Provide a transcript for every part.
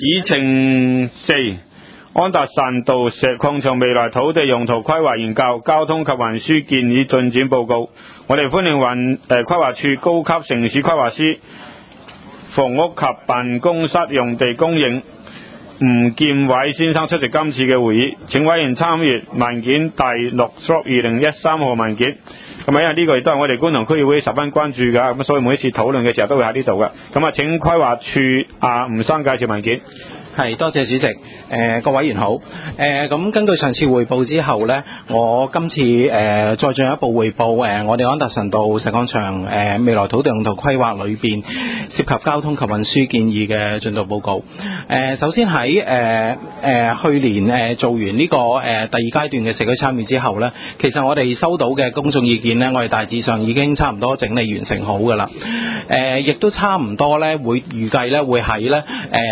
議程4安達臣道石礦場未來土地用途規劃研究交通及運輸建議進展報告。我哋歡迎規劃處高級城市規劃師、房屋及辦公室用地供應吳建偉先生出席今次嘅會議，請委員參閱文件第6/2013號文件。咁因為呢個亦都係我哋觀塘區議會十分關注㗎，咁所以每一次討論嘅時候都會喺呢度㗎。咁啊，請規劃處吳生介紹文件。 係，多謝主席。各位委員好。咁根據上次匯報之後呢，我今次再進一步匯報我哋安達臣道石礦場未來土地用途規劃裏邊涉及交通及運輸建議嘅進度報告。首先喺去年做完呢個第二階段嘅社區參與之後呢，其實我哋收到嘅公眾意見呢，我哋大致上已經差唔多整理完成好㗎啦。亦都差唔多呢，會預計呢會喺呢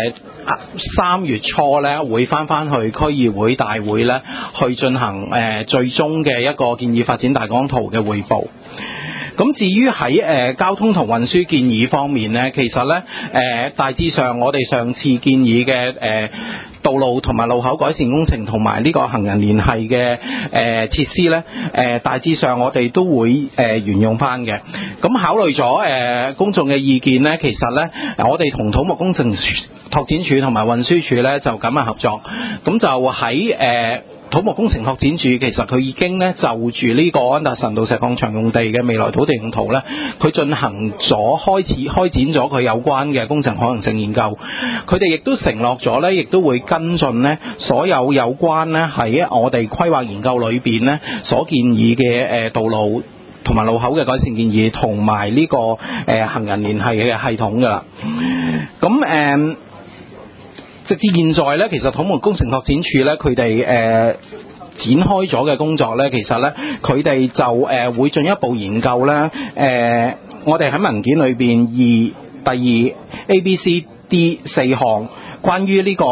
3月初呢會翻去區議會大會呢去進行最終嘅一個建議發展大綱圖嘅匯報。咁至於喺交通同運輸建議方面呢，其實呢大致上我哋上次建議嘅道路同埋路口改善工程同埋呢個行人聯繫嘅設施呢，大致上我哋都會沿用翻嘅。咁考慮咗公眾嘅意見呢，其實呢我哋同土木工程拓展署同埋運輸署呢就咁合作，咁就喺土木工程拓展署其實佢已經呢就住呢個安達臣道石礦場用地嘅未來土地用途呢，佢進行咗開展咗佢有關嘅工程可行性研究。佢哋亦都承諾咗呢，亦都會跟進呢所有關呢喺我哋規劃研究裏邊呢所建議嘅道路同埋路口嘅改善建議，同埋呢個行人聯繫嘅系統㗎啦。咁直至現在呢，其實土木工程拓展署呢，佢哋展開咗嘅工作呢，其實呢，佢哋就會進一步研究呢。我哋喺文件裏邊第二 A、B、C、D 4項關於呢個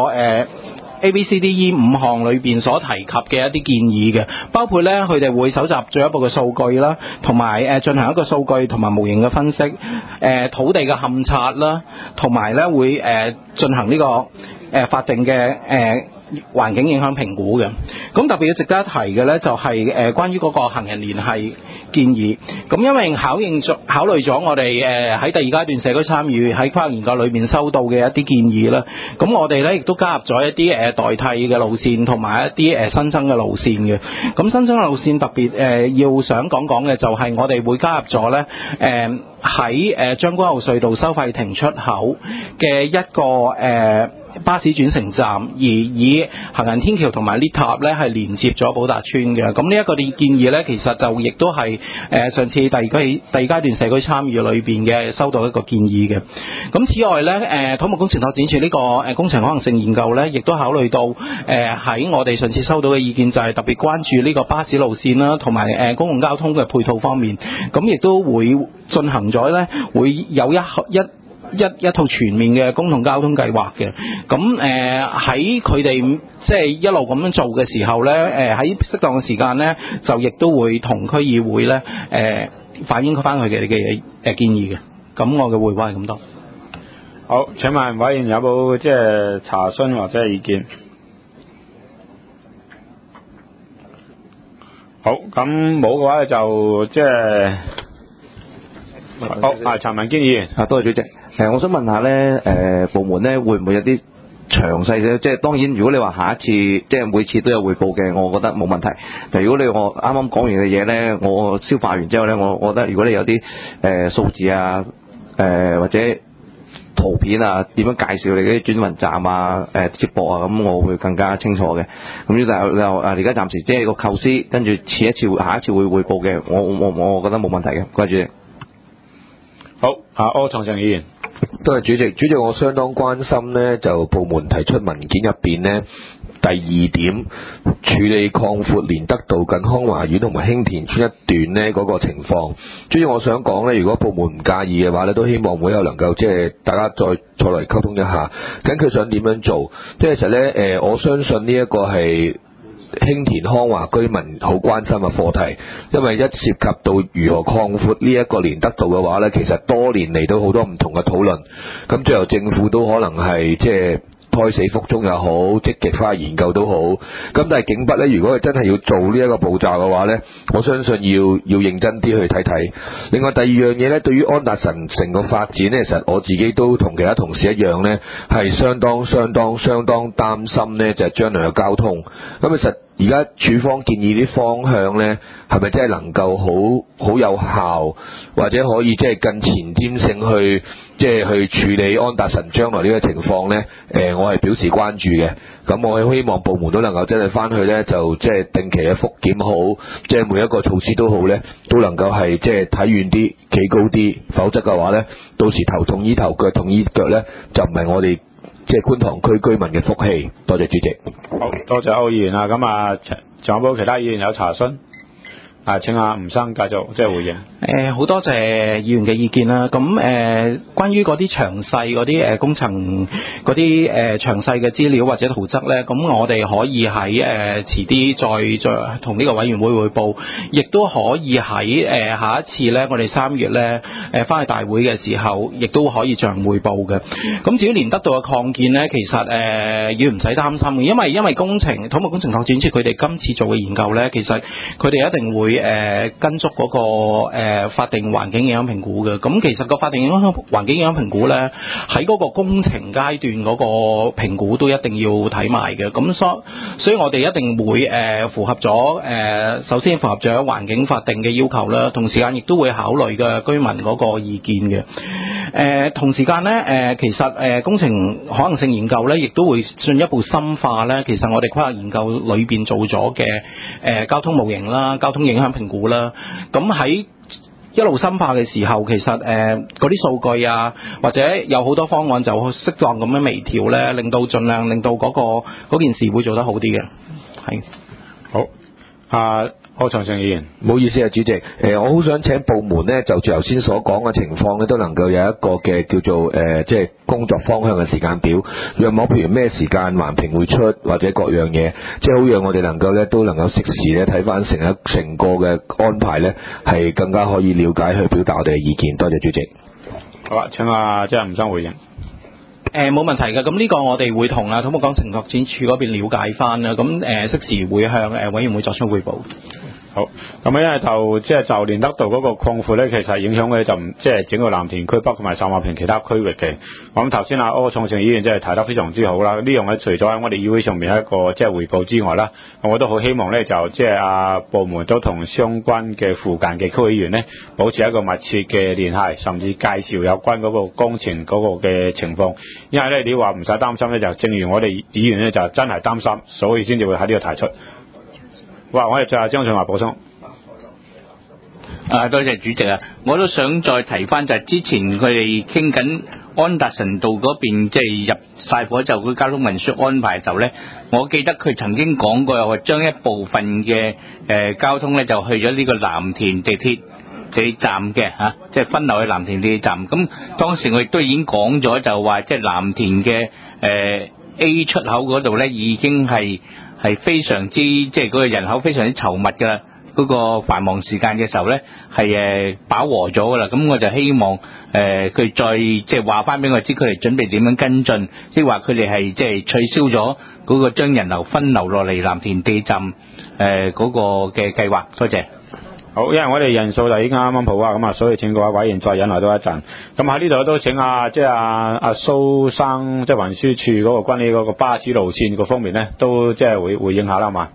A、B、C、D、E 5項裏邊所提及嘅一啲建議嘅，包括呢，佢哋會搜集進一步嘅數據啦，同埋進行一個數據同埋模型嘅分析，土地嘅勘察啦，同埋呢會進行呢個法定嘅環境影響評估嘅。咁特別要值得一提嘅呢，就係關於嗰個行人聯繫建議。咁因為考慮咗我哋喺第二階段社區參與喺規劃研究裏面收到嘅一啲建議啦，咁我哋呢亦都加入咗一啲代替嘅路線同埋一啲新增嘅路線嘅。咁新增嘅路線特別要想講嘅就係我哋會加入咗呢喺將軍澳隧道收費亭出口嘅一個巴士轉乘站，而以行人天橋同埋 lift 塔咧係連接咗寶達邨嘅。咁呢一個建議咧，其實就亦都係上次第二階段社區參與裏邊嘅收到一個建議嘅。咁此外咧，土木工程拓展署呢個工程可行性研究咧，亦都考慮到喺我哋上次收到嘅意見，就係特別關注呢個巴士路線啦，同埋公共交通嘅配套方面。咁亦都會進行咗咧，會有一套全面嘅公共交通計劃嘅。咁喺佢哋即係一路咁樣做嘅時候咧，喺適當嘅時間咧，就亦都會同區議會咧反映翻佢哋嘅建議嘅。咁我嘅匯報係咁多。 好，請問委員有冇即係查詢或者係意見？好，咁冇嘅話就即係好陳文堅議員。 多謝主席。我想問下咧，部門咧會唔會有啲詳細嘅？即係當然，如果你話下一次即係每次都有匯報嘅，我覺得冇問題。但如果我啱啱講完嘅嘢咧，我消化完之後咧，我覺得如果你有啲數字啊，或者圖片啊，點樣介紹你嗰啲轉運站啊、接駁啊，咁我會更加清楚嘅。咁但係而家暫時即係個構思，跟住下一次會匯報嘅，我覺得冇問題嘅。多謝主席。 好，柯創盛議員。 多謝主席。主席，我相當關心呢，就部門提出文件入邊呢，第2點處理擴闊連德道近康華苑同埋興田村一段呢嗰個情況。主席，我想講呢，如果部門唔介意嘅話呢，都希望會有能夠即係大家再嚟溝通一下，究竟佢想點樣做？即係其實呢，我相信呢一個係興田康華居民好關心嘅課題，因為一涉及到如何擴闊呢一個連德道嘅話呢，其實多年嚟都好多唔同嘅討論，咁最後政府都可能係即係胎死腹中又好，積極翻去研究都好。咁但係景北呢，如果佢真係要做呢一個步驟嘅話呢，我相信要認真啲去睇睇。另外第二樣嘢呢，對於安達臣成個發展呢，其實我自己都同其他同事一樣呢，係相當擔心呢，就係將來嘅交通。咁其實而家署方建議啲方向呢，係咪真係能夠好有效，或者可以即係更前瞻性去即係去處理安達臣將來呢個情況呢？我係表示關注嘅。咁我係希望部門都能夠真係翻去呢，就即係定期嘅復檢好，即係每一個措施都好呢，都能夠係即係睇遠啲、企高啲。否則嘅話呢，到時頭痛醫頭，腳痛醫腳呢，就唔係我哋即係觀塘區居民嘅福氣。多謝主席。 好多謝區議員啊，咁啊，仲有冇其他議員有查詢？請阿吳生繼續即係回應。 好多謝議員嘅意見啦。咁關於嗰啲詳細嗰啲工程嗰啲詳細嘅資料或者圖則咧，咁我哋可以喺遲啲再同呢個委員會匯報，亦都可以喺下一次咧，我哋3月咧翻去大會嘅時候，亦都可以向匯報嘅。咁至於連德道嘅擴建咧，其實要唔使擔心嘅，因為土木工程拓展署佢哋今次做嘅研究咧，其實佢哋一定會跟足嗰個法定環境影響評估嘅。咁其實個法定環境影響評估咧，喺嗰個工程階段嗰個評估都一定要睇埋嘅。咁所以我哋一定會符合咗首先符合咗環境法定嘅要求啦，同時間亦都會考慮嘅居民嗰個意見嘅。同時間咧其實工程可能性研究咧，亦都會進一步深化咧。其實我哋規劃研究裏邊做咗嘅交通模型啦、交通影響評估啦，咁喺一路深化嘅時候，其實嗰啲數據啊，或者有好多方案就適當咁樣微調咧，盡量令到嗰件事會做得好啲嘅。係好，柯創盛議員， 唔好意思啊，主席，我好想請部門呢，就住頭先所講嘅情況呢，都能夠有一個嘅叫做即係工作方向嘅時間表，若冇譬如咩時間環評會出或者各樣嘢，即係好讓我哋能夠呢，都能夠適時呢睇翻成個嘅安排呢，係更加可以了解去表達我哋嘅意見。多謝主席。 好啊，請即係吳生回應。 冇問題嘅，咁呢個我哋會同土木工程拓展署嗰邊了解翻啦，咁適時會向委員會作出匯報。 好，咁因為就連德道嗰個擴闊咧，其實影響嘅就唔即係整個藍田區北同埋秀茂坪其他區域嘅。咁頭先柯創盛議員即係提得非常之好啦。呢樣咧除咗喺我哋議會上面一個即係匯報之外啦，我都好希望咧就即係部門都同相關嘅附近嘅區議員咧保持一個密切嘅聯繫，甚至介紹有關嗰個工程嗰個嘅情況。因為咧你話唔使擔心咧，就正如我哋議員咧就真係擔心，所以先至會喺呢度提出。哇！我哋最後張俊華補充。 多謝主席啊！我都想再提翻就係之前佢哋傾緊安達臣道嗰邊，即係入晒伙就佢交通運輸安排嘅時候咧，我記得佢曾經講過，又話將一部分嘅交通咧就去咗呢個藍田地鐵站嘅嚇，即係分流去藍田地鐵站。咁當時我亦都已經講咗，就話即係藍田嘅A 出口嗰度咧已經係非常之即係嗰個人口非常之稠密㗎啦。嗰個繁忙時間嘅時候咧，係飽和咗㗎啦。咁我就希望佢再即係話翻俾我知，佢哋準備點樣跟進，即係話佢哋係即係取消咗嗰個將人流分流落嚟藍田地站嗰個嘅計劃。多謝。 好，因為我哋人數就已經啱啱好啊，咁啊，所以請各位委員再忍耐多一陣。咁喺呢度都請即係阿蘇生，即係運輸署嗰個關於嗰個巴士路線嗰方面咧，都即係回應下啦嘛。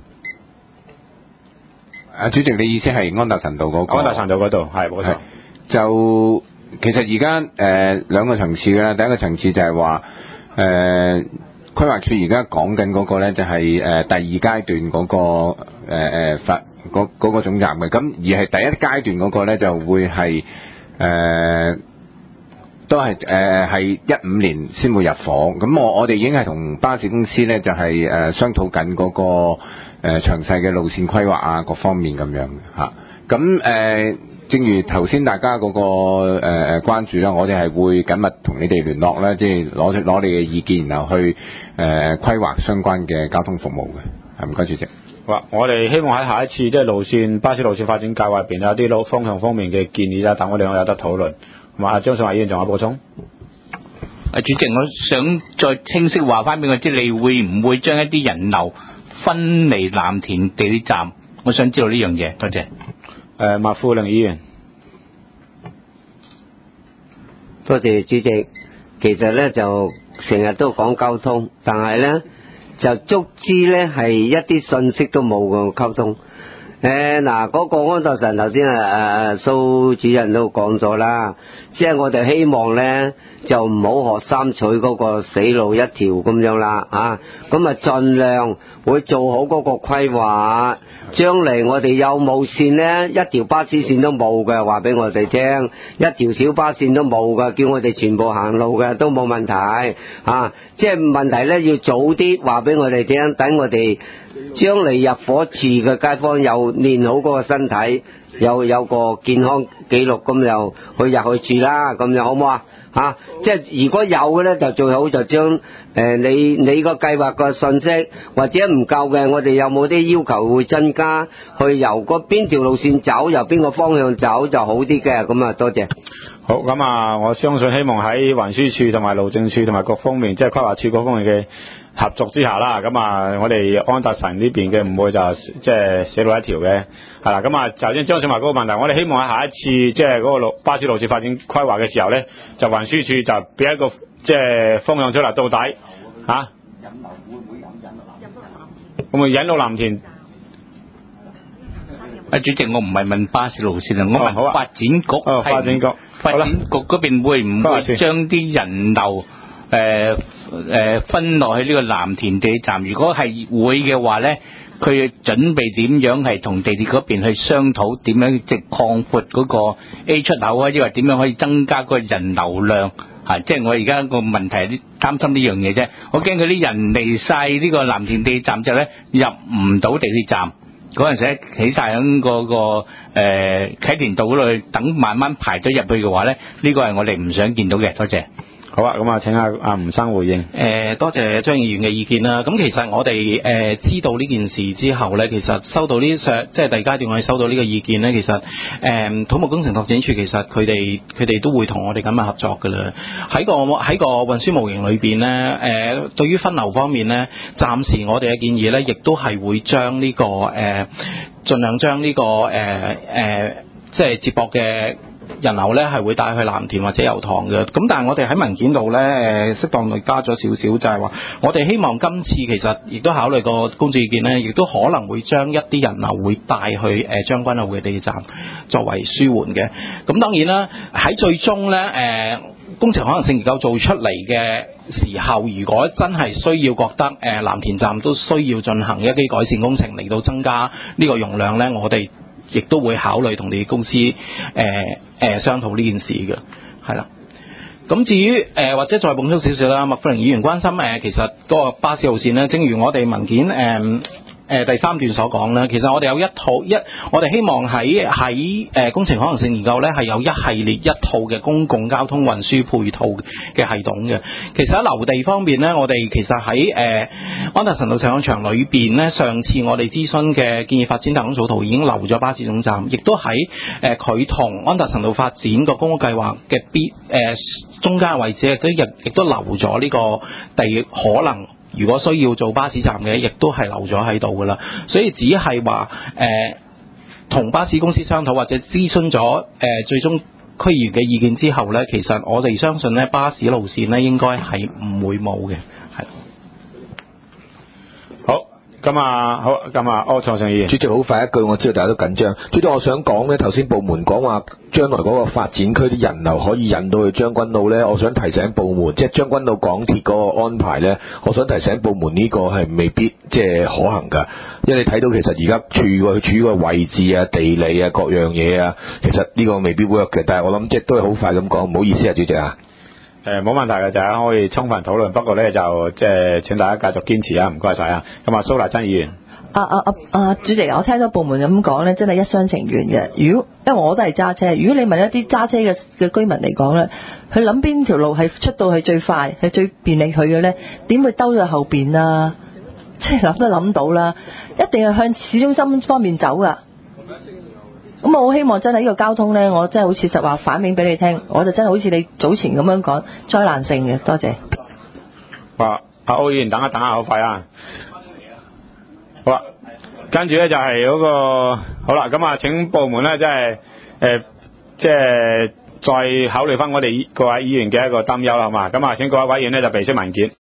主席，你意思係安達臣道嗰個？ 安達臣道嗰度係冇錯。 就其實而家兩個層次嘅啦，第一個層次就係話規劃署而家講緊嗰個咧，就係第二階段嗰個嗰個總站嘅，咁而係第一階段嗰個咧就會係都係係15年先會入伙。咁我哋已經係同巴士公司咧就係商討緊嗰個詳細嘅路線規劃啊，各方面咁樣嚇。咁正如頭先大家嗰個關注啦，我哋係會緊密同你哋聯絡啦，即係攞你嘅意見，然後去規劃相關嘅交通服務嘅。唔該，主席。 好，我哋希望喺下一次即係巴士路線發展計劃入邊有啲方向方面嘅建議啦，等我哋有得討論。咁張信華議員仲有補充？ 主席，我想再清晰話翻俾我知，你會唔會將一啲人流分離藍田地鐵站？我想知道呢樣嘢，多謝。 麥富玲議員， 多謝主席。其實咧就成日都講交通，但係咧就足之咧係一啲信息都冇嘅溝通。嗰個安達臣頭先蘇主任都講咗啦，即係我哋希望咧就唔好學三取嗰個死路一條咁樣啦啊，咁啊盡量會做好嗰個規劃。將嚟我哋有冇線呢？一條巴士線都冇嘅，話俾我哋聽，一條小巴線都冇嘅，叫我哋全部行路嘅都冇問題啊！即係問題呢，要早啲話俾我哋聽，等我哋將嚟入伙住嘅街坊又練好嗰個身體，有個健康記錄，咁又入去住啦，咁樣好唔好啊？吓，即係如果有嘅咧，就最好就將你個計劃個信息或者唔夠嘅，我哋有冇啲要求會增加，去由嗰邊條路線走，由邊個方向走就好啲嘅。咁啊，多謝。 好，咁啊，我相信希望喺運輸署同埋路政署同埋各方面，即係規劃署各方面嘅合作之下啦，咁啊，我哋安達臣呢邊嘅唔會就即係死路一條嘅，係啦。咁啊，頭先張小華嗰個問題，我哋希望喺下一次即係嗰個巴士路線發展規劃嘅時候咧，就運輸署就俾一個即係方向出嚟，到底嚇引流會唔會引到藍田？會唔會引到藍田？ 主席，我唔係問巴士路線啊，我問發展局。發展局嗰邊會唔會將啲人流分落去呢個藍田地鐵站？如果係會嘅話咧，佢準備點樣係同地鐵嗰邊去商討點樣即係擴闊嗰個 A 出口啊？抑或點樣可以增加個人流量？即係我而家個問題係擔心呢樣嘢啫。我驚佢啲人嚟晒呢個藍田地鐵站之後咧，入唔到地鐵站。嗰陣時起晒喺嗰個啟田道嗰度等，慢慢排咗入去嘅話咧，呢個係我哋唔想見到嘅。多謝。 好啊，咁啊，請阿吳生回應。 多謝張議員嘅意見啦。咁其實我哋知道呢件事之後咧，其實收到呢上即係第二階段我哋收到呢個意見咧，其實土木工程拓展署其實佢哋都會同我哋緊密合作㗎啦。喺個運輸模型裏邊咧，對於分流方面咧，暫時我哋嘅建議咧，亦都係會將呢個盡量將呢個即係接駁嘅人流咧係會帶去藍田或者油塘嘅，咁但係我哋喺文件度咧適當地加咗少少，就係話我哋希望今次其實亦都考慮過公眾意見咧，亦都可能會將一啲人流會帶去將軍澳嘅地鐵站作為舒緩嘅。咁當然啦，喺最終咧工程可能性研究做出嚟嘅時候，如果真係需要覺得藍田站都需要進行一啲改善工程嚟到增加呢個容量咧，我哋亦都會考慮同你公司商討呢件事嘅，係啦。咁至於或者再補充少少啦，麥富玲議員關心其實嗰個巴士路線咧，正如我哋文件第三段所講咧，其實我哋有我哋希望喺工程可能性研究咧係有一系列一套嘅公共交通運輸配套嘅系統嘅。其實喺留地方面咧，我哋其實喺安達臣道石礦場裏邊咧，上次我哋諮詢嘅建議發展大綱草圖已經留咗巴士總站，亦都喺佢同安達臣道發展個公屋計劃嘅中間位置亦都留咗呢個地，可能如果需要做巴士站嘅，亦都係留咗喺度噶啦。所以只係話同巴士公司商討或者諮詢咗最終區議員嘅意見之後咧，其實我哋相信咧巴士路線咧應該係唔會冇嘅，係。 咁啊，柯創盛議員。 主席好快一句，我知道大家都緊張。主席，我想講呢，頭先部門講話將來嗰個發展區啲人流可以引到去將軍澳呢，我想提醒部門，即係將軍澳港鐵嗰個安排呢，我想提醒部門呢個係未必即係可行㗎，因為你睇到其實而家處於個位置啊、地理啊各樣嘢啊，其實呢個未必 work 嘅。但係我諗即係都係好快咁講，唔好意思啊，主席啊。 冇問題嘅，就係可以充分討論，不過咧就即係請大家繼續堅持啊，唔該晒啊。咁啊，蘇麗珍議員。 主席，我聽到部門咁講咧，真係一廂情願嘅。因為我都係揸車，如果你問一啲揸車嘅居民嚟講咧，佢諗邊條路係出到去最快，係最便利佢嘅咧，點會兜到後邊啊？即係諗都諗到啦，一定係向市中心方面走噶。 咁我好希望真係呢個交通呢，我真係好切實話反映俾你聽，我就真係好似你早前咁樣講，災難性嘅。多謝。 阿歐議員等一等好快啊！好啦，跟住咧就係嗰個好啦，咁啊請部門咧即係再考慮翻我哋各位議員嘅一個擔憂啦，好嘛？咁啊請各位委員咧就備悉文件。